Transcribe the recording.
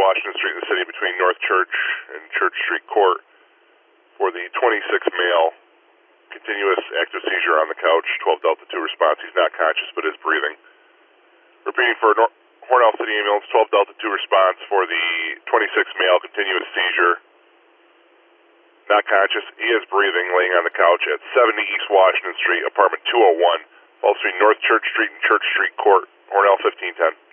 Washington Street in the city between North Church and Church Street Court for the 26th male. Continuous active seizure on the couch, 12 Delta 2 response. He's not conscious but is breathing. Repeating for Hornell City Ambulance, 12 Delta 2 response for the 26th male, continuous seizure. Not conscious. He is breathing, laying on the couch at 70 East Washington Street, apartment 201, falls between North Church Street and Church Street Court, Hornell 1510.